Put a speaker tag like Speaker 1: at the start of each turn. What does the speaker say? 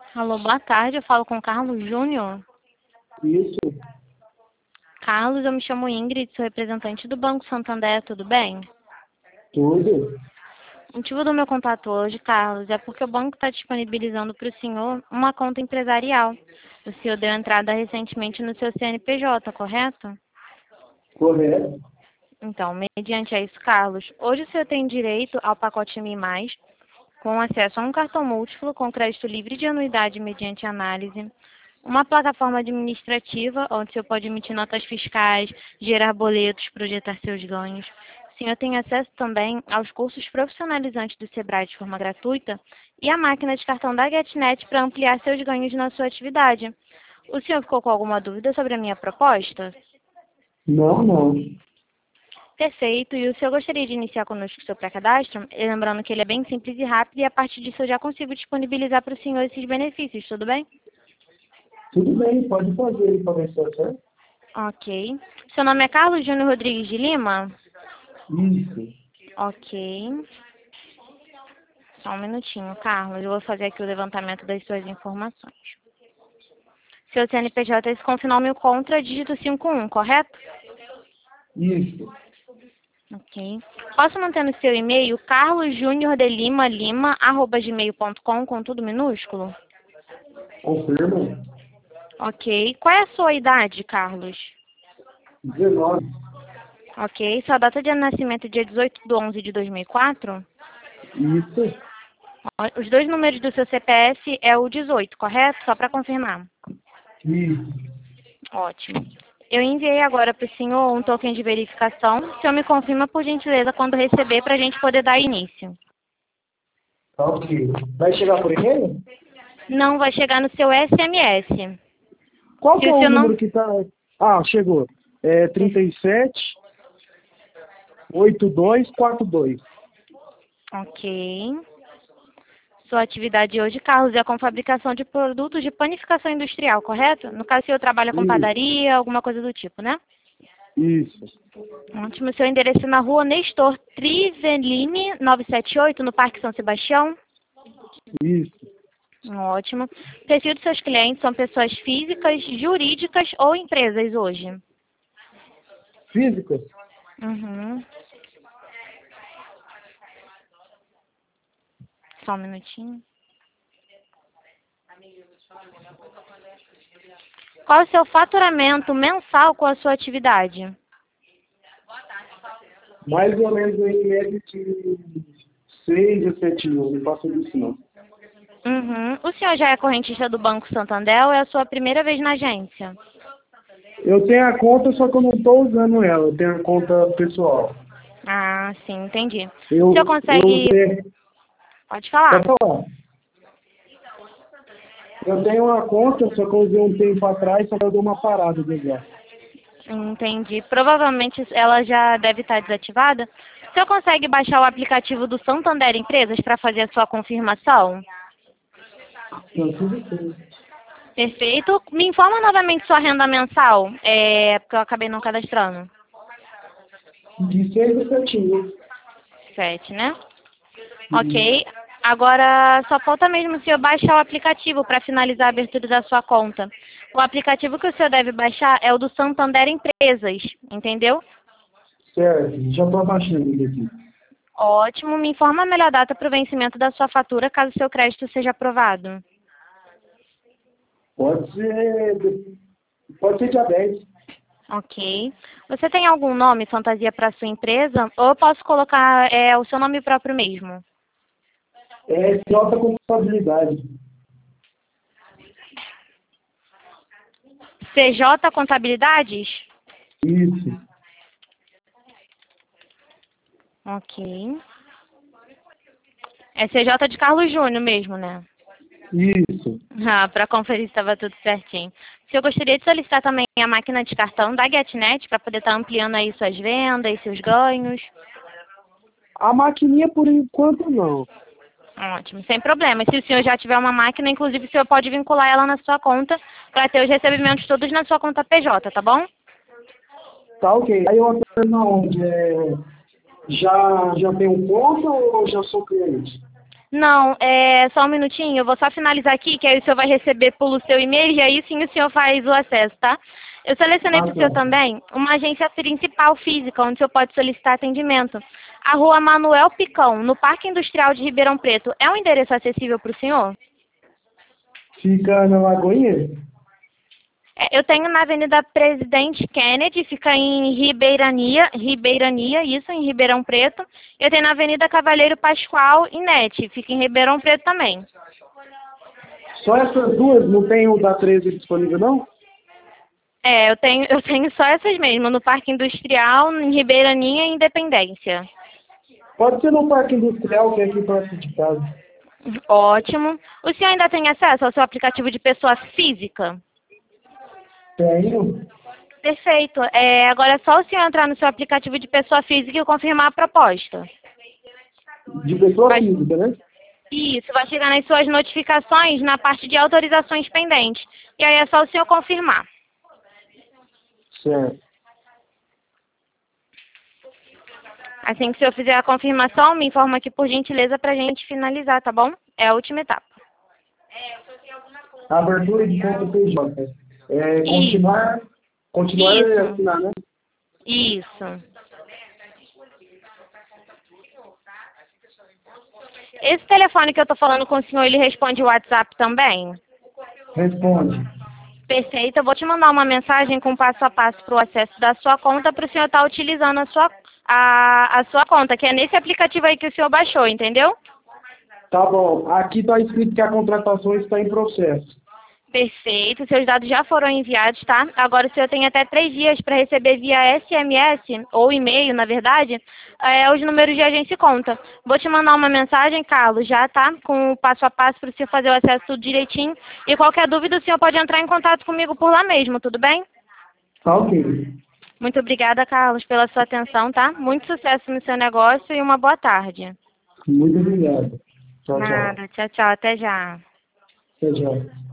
Speaker 1: Alô, boa tarde. Eu falo com o Carlos Júnior.
Speaker 2: Isso,
Speaker 1: Carlos, eu me chamo Ingrid, sou representante do Banco Santander, tudo bem?
Speaker 2: tudo.
Speaker 1: O motivo do meu contato hoje, Carlos, é porque o banco está disponibilizando para o senhor uma conta empresarial. O senhor deu entrada recentemente no seu CNPJ, correto?
Speaker 2: Correto.
Speaker 1: Então, mediante a isso, Carlos, hoje o senhor tem direito ao pacote Mi+, com acesso a um cartão múltiplo com crédito livre de anuidade mediante análise, uma plataforma administrativa onde o senhor pode emitir notas fiscais, gerar boletos, projetar seus ganhos. O senhor tem acesso também aos cursos profissionalizantes do Sebrae de forma gratuita e a máquina de cartão da GetNet para ampliar seus ganhos na sua atividade. O senhor ficou com alguma dúvida sobre a minha proposta?
Speaker 2: Não.
Speaker 1: Perfeito. E o senhor gostaria de iniciar conosco o seu pré-cadastro? Lembrando que ele é bem simples e rápido e a partir disso eu já consigo disponibilizar para o senhor esses benefícios, tudo bem?
Speaker 2: Tudo bem, pode fazer ele começar, certo?
Speaker 1: Ok. Seu nome é Carlos Júnior Rodrigues de Lima?
Speaker 2: Isso.
Speaker 1: Ok. Só um minutinho, Carlos. Eu vou fazer aqui o levantamento das suas informações. Seu CNPJ esse com final 1000 contra, dígito 51, correto?
Speaker 2: Isso.
Speaker 1: Ok. Posso manter no seu e-mail carlosjuniordelima@gmail.com com tudo minúsculo?
Speaker 2: Confirma.
Speaker 1: Ok. Qual é a sua idade, Carlos?
Speaker 2: 19.
Speaker 1: Ok. Sua data de nascimento é dia 18/11/2004?
Speaker 2: Isso.
Speaker 1: Os dois números do seu CPF é o 18, correto? Só para confirmar.
Speaker 2: Isso.
Speaker 1: Ótimo. Eu enviei agora para o senhor um token de verificação. O senhor me confirma, por gentileza, quando receber, para a gente poder dar início.
Speaker 2: Tá ok. Vai chegar por e-mail?
Speaker 1: Não vai chegar no seu SMS.
Speaker 2: Qual
Speaker 1: Se
Speaker 2: que é
Speaker 1: o
Speaker 2: o
Speaker 1: senhor não...
Speaker 2: número que tá... Ah, chegou. É 378242.
Speaker 1: Ok. Sua atividade hoje, Carlos, é com fabricação de produtos de panificação industrial, correto? No caso, o senhor trabalha com
Speaker 2: Isso.
Speaker 1: padaria, alguma coisa do tipo, né?
Speaker 2: Isso.
Speaker 1: Ótimo. Seu endereço é na rua Nestor Triveline 978, no Parque São Sebastião?
Speaker 2: Isso.
Speaker 1: Ótimo. O perfil dos seus clientes são pessoas físicas, jurídicas ou empresas hoje?
Speaker 2: Físicas?
Speaker 1: Uhum. Só um minutinho. Qual é o seu faturamento mensal com a sua atividade?
Speaker 2: Mais ou menos em média de 6 a 7 mil. Não passa disso, não.
Speaker 1: Uhum. O senhor já é correntista do Banco Santander ou é a sua primeira vez na agência?
Speaker 2: Eu tenho a conta, só que eu não estou usando ela. Eu tenho a conta pessoal.
Speaker 1: Ah, sim, entendi. O senhor
Speaker 2: Eu
Speaker 1: consegue...
Speaker 2: usei.
Speaker 1: Pode falar.
Speaker 2: Pode falar. Eu tenho uma conta, só que eu usei um tempo atrás, só que eu dei uma parada de usar.
Speaker 1: Entendi. Provavelmente ela já deve estar desativada. O senhor consegue baixar o aplicativo do Santander Empresas para fazer a sua confirmação?
Speaker 2: Não, tudo bem.
Speaker 1: Perfeito. Me informa novamente sua renda mensal, porque eu acabei não cadastrando.
Speaker 2: De 6 a 7 mil.
Speaker 1: 7, né?
Speaker 2: Isso.
Speaker 1: Ok. Agora só falta mesmo o senhor baixar o aplicativo para finalizar a abertura da sua conta. O aplicativo que o senhor deve baixar é o do Santander Empresas, entendeu?
Speaker 2: Certo, já estou abaixando ele aqui.
Speaker 1: Ótimo. Me informa a melhor data para o vencimento da sua fatura, caso o seu crédito seja aprovado.
Speaker 2: Pode ser, pode ser dia 10.
Speaker 1: Ok. Você tem algum nome, fantasia para sua empresa? Ou eu posso colocar o seu nome próprio mesmo?
Speaker 2: É nota contabilidade.
Speaker 1: CJ Contabilidades?
Speaker 2: Isso.
Speaker 1: Ok. É CJ de Carlos Júnior mesmo, né?
Speaker 2: Isso.
Speaker 1: Ah, para conferir se estava tudo certinho. Se eu gostaria de solicitar também a máquina de cartão da GetNet para poder estar ampliando aí suas vendas, seus ganhos.
Speaker 2: A maquininha, por enquanto, não.
Speaker 1: Ótimo, sem problema. Se o senhor já tiver uma máquina, inclusive o senhor pode vincular ela na sua conta para ter os recebimentos todos na sua conta PJ, tá bom?
Speaker 2: Tá ok. Aí eu aperto onde? Já tenho conta ou já sou cliente?
Speaker 1: Não, só um minutinho, eu vou só finalizar aqui, que aí o senhor vai receber pelo seu e-mail e aí sim o senhor faz o acesso, tá? Eu selecionei para o senhor
Speaker 2: Tá.
Speaker 1: também uma agência principal física, onde o senhor pode solicitar atendimento. A rua Manuel Picão, no Parque Industrial de Ribeirão Preto, é um endereço acessível para o senhor?
Speaker 2: Fica na Lagoinha?
Speaker 1: Eu tenho na Avenida Presidente Kennedy, fica em Ribeirania, isso, em Ribeirão Preto. Eu tenho na Avenida Cavalheiro Pascoal, em Nete, fica em Ribeirão Preto também.
Speaker 2: Só essas duas? Não tem o da 13 disponível, não?
Speaker 1: Eu tenho só essas mesmo, no Parque Industrial, em Ribeiraninha e Independência.
Speaker 2: Pode ser no Parque Industrial, que é aqui perto de casa.
Speaker 1: Ótimo. O senhor ainda tem acesso ao seu aplicativo de pessoa física?
Speaker 2: Tenho.
Speaker 1: Perfeito. Agora é só o senhor entrar no seu aplicativo de pessoa física e confirmar a proposta.
Speaker 2: De pessoa
Speaker 1: Vai-
Speaker 2: física, né?
Speaker 1: Isso, vai chegar nas suas notificações na parte de autorizações pendentes. E aí é só o senhor confirmar.
Speaker 2: Certo.
Speaker 1: Assim que o senhor fizer a confirmação, me informa aqui por gentileza para a gente finalizar, tá bom? É a última etapa.
Speaker 2: Abertura de conta PJ.
Speaker 1: Isso.
Speaker 2: Continuar e
Speaker 1: Isso.
Speaker 2: assinar, né?
Speaker 1: Isso. Esse telefone que eu tô falando com o senhor, ele responde o WhatsApp também?
Speaker 2: Responde.
Speaker 1: Perfeito. Eu vou te mandar uma mensagem com passo a passo para o acesso da sua conta para o senhor estar utilizando a sua conta, que é nesse aplicativo aí que o senhor baixou, entendeu?
Speaker 2: Tá bom. Aqui está escrito que a contratação está em processo.
Speaker 1: Perfeito. Seus dados já foram enviados, tá? Agora o senhor tem até 3 dias para receber via SMS, ou e-mail, na verdade, os números de agência e conta. Vou te mandar uma mensagem, Carlos, já, tá? Com o passo a passo para o senhor fazer o acesso tudo direitinho. E qualquer dúvida, o senhor pode entrar em contato comigo por lá mesmo, tudo bem?
Speaker 2: Tá ok.
Speaker 1: Muito obrigada, Carlos, pela sua atenção, tá? Muito sucesso no seu negócio e uma boa tarde.
Speaker 2: Muito obrigado. Tchau, tchau.
Speaker 1: Nada. Tchau, tchau. Até já.
Speaker 2: Até já.